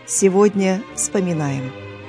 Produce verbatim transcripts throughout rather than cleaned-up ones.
Сегодня вспоминаем.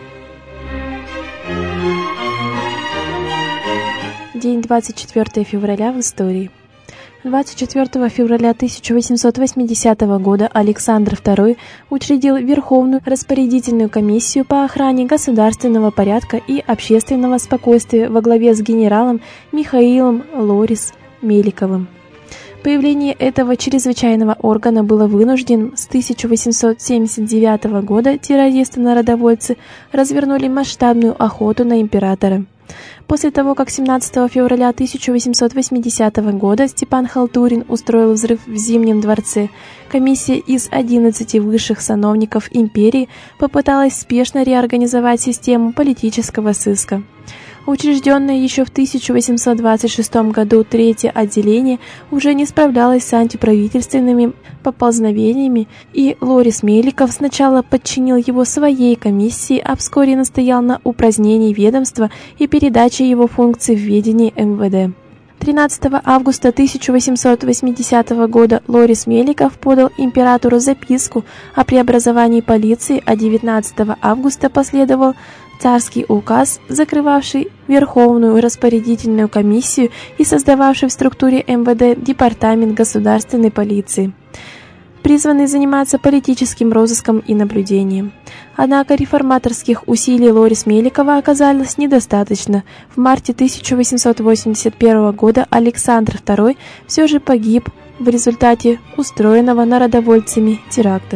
День двадцать четвёртого февраля в истории. двадцать четвёртого февраля тысяча восемьсот восьмидесятого года Александр второй учредил Верховную распорядительную комиссию по охране государственного порядка и общественного спокойствия во главе с генералом Михаилом Лорис Меликовым. Появление этого чрезвычайного органа было вынужденным. С тысяча восемьсот семьдесят девятого года террористы-народовольцы развернули масштабную охоту на императора. После того, как семнадцатого февраля тысяча восемьсот восьмидесятого года Степан Халтурин устроил взрыв в Зимнем дворце, комиссия из одиннадцати высших сановников империи попыталась спешно реорганизовать систему политического сыска. Учрежденное еще в тысяча восемьсот двадцать шестом году третье отделение уже не справлялось с антиправительственными поползновениями, и Лорис Меликов сначала подчинил его своей комиссии, а вскоре настоял на упразднении ведомства и передаче его функций в ведение эм вэ дэ. тринадцатого августа тысяча восемьсот восьмидесятого года Лорис Меликов подал императору записку о преобразовании полиции, а девятнадцатого августа последовал царский указ, закрывавший Верховную распорядительную комиссию и создававший в структуре эм вэ дэ Департамент государственной полиции, призванный заниматься политическим розыском и наблюдением. Однако реформаторских усилий Лорис Меликова оказалось недостаточно. В марте тысяча восемьсот восемьдесят первого года Александр второй все же погиб в результате устроенного народовольцами теракта.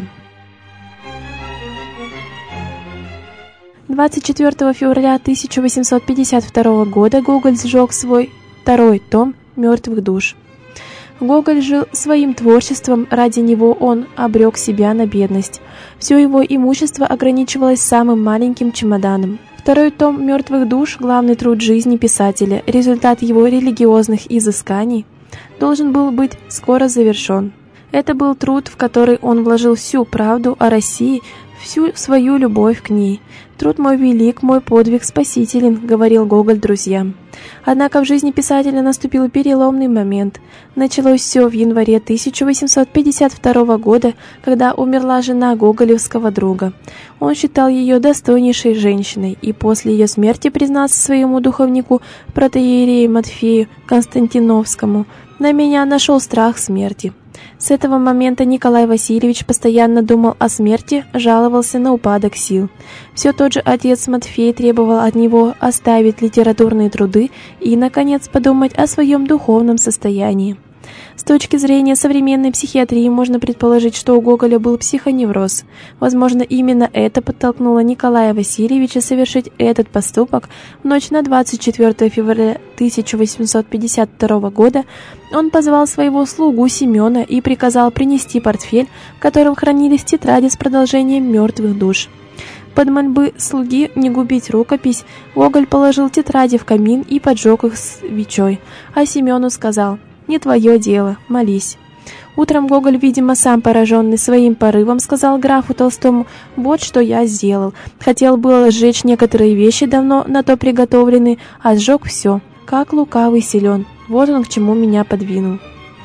двадцать четвёртого февраля тысяча восемьсот пятьдесят второго года Гоголь сжег свой второй том «Мертвых душ». Гоголь жил своим творчеством, ради него он обрек себя на бедность. Все его имущество ограничивалось самым маленьким чемоданом. Второй том «Мертвых душ» — главный труд жизни писателя, результат его религиозных изысканий, должен был быть скоро завершен. Это был труд, в который он вложил всю правду о России, всю свою любовь к ней. «Труд мой велик, мой подвиг спасителен», — говорил Гоголь друзьям. Однако в жизни писателя наступил переломный момент. Началось все в январе тысяча восемьсот пятьдесят второго года, когда умерла жена гоголевского друга. Он считал ее достойнейшей женщиной и после ее смерти признался своему духовнику, протоиерею Матфею Константиновскому: «На меня нашел страх смерти». С этого момента Николай Васильевич постоянно думал о смерти, жаловался на упадок сил. Все тот же отец Матфей требовал от него оставить литературные труды и, наконец, подумать о своем духовном состоянии. С точки зрения современной психиатрии можно предположить, что у Гоголя был психоневроз. Возможно, именно это подтолкнуло Николая Васильевича совершить этот поступок. В ночь на двадцать четвёртого февраля тысяча восемьсот пятьдесят второго года он позвал своего слугу Семена и приказал принести портфель, в котором хранились тетради с продолжением «Мертвых душ». Под мольбы слуги не губить рукопись, Гоголь положил тетради в камин и поджег их свечой, а Семену сказал: «Не твое дело, молись». Утром Гоголь, видимо, сам пораженный своим порывом, сказал графу Толстому: «Вот что я сделал. Хотел было сжечь некоторые вещи, давно на то приготовленные, а сжег все. Как лукавый силен. Вот он к чему меня подвинул.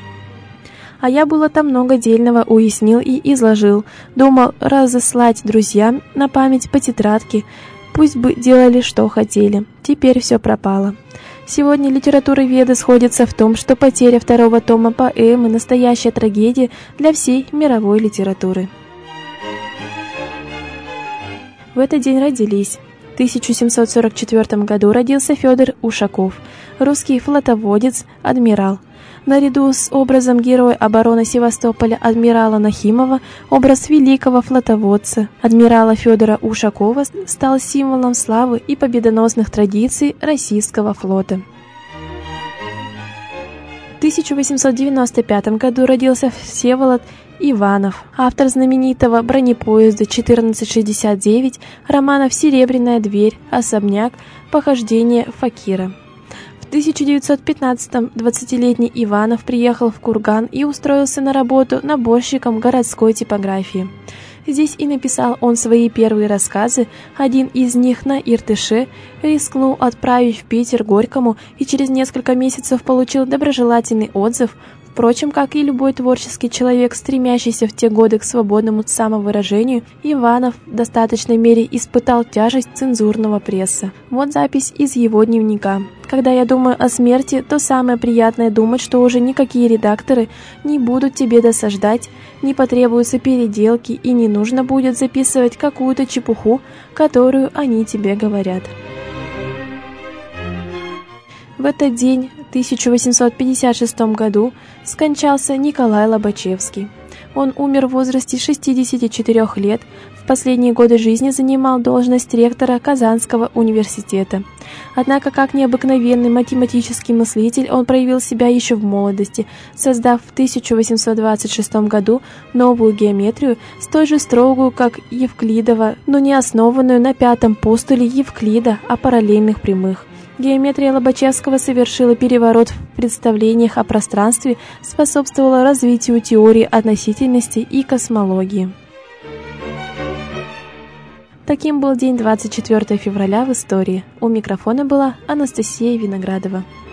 А я было там много дельного уяснил и изложил. Думал разослать друзьям на память по тетрадке. Пусть бы делали, что хотели. Теперь все пропало». Сегодня литературоведы сходятся в том, что потеря второго тома поэмы – настоящая трагедия для всей мировой литературы. В этот день родились. В тысяча семьсот сорок четвёртом году родился Федор Ушаков, русский флотоводец, адмирал. Наряду с образом героя обороны Севастополя адмирала Нахимова, образ великого флотоводца адмирала Федора Ушакова стал символом славы и победоносных традиций российского флота. В тысяча восемьсот девяносто пятом году родился Всеволод Иванов, автор знаменитого бронепоезда четырнадцать шестьдесят девять, романов «Серебряная дверь», «Особняк», «Похождение факира». В тысяча девятьсот пятнадцатом двадцатилетний Иванов приехал в Курган и устроился на работу наборщиком городской типографии. Здесь и написал он свои первые рассказы, один из них на Иртыше, рискнул отправить в Питер Горькому и через несколько месяцев получил доброжелательный отзыв. В Впрочем, как и любой творческий человек, стремящийся в те годы к свободному самовыражению, Иванов в достаточной мере испытал тяжесть цензурного пресса. Вот запись из его дневника. «Когда я думаю о смерти, то самое приятное думать, что уже никакие редакторы не будут тебе досаждать, не потребуются переделки и не нужно будет записывать какую-то чепуху, которую они тебе говорят». В этот день, в тысяча восемьсот пятьдесят шестом году, скончался Николай Лобачевский. Он умер в возрасте шестидесяти четырёх лет, в последние годы жизни занимал должность ректора Казанского университета. Однако, как необыкновенный математический мыслитель, он проявил себя еще в молодости, создав в тысяча восемьсот двадцать шестом году новую геометрию, столь же строгую, как Евклидова, но не основанную на пятом постуле Евклида о параллельных прямых. Геометрия Лобачевского совершила переворот в представлениях о пространстве, способствовала развитию теории относительности и космологии. Таким был день двадцать четвёртого февраля в истории. У микрофона была Анастасия Виноградова.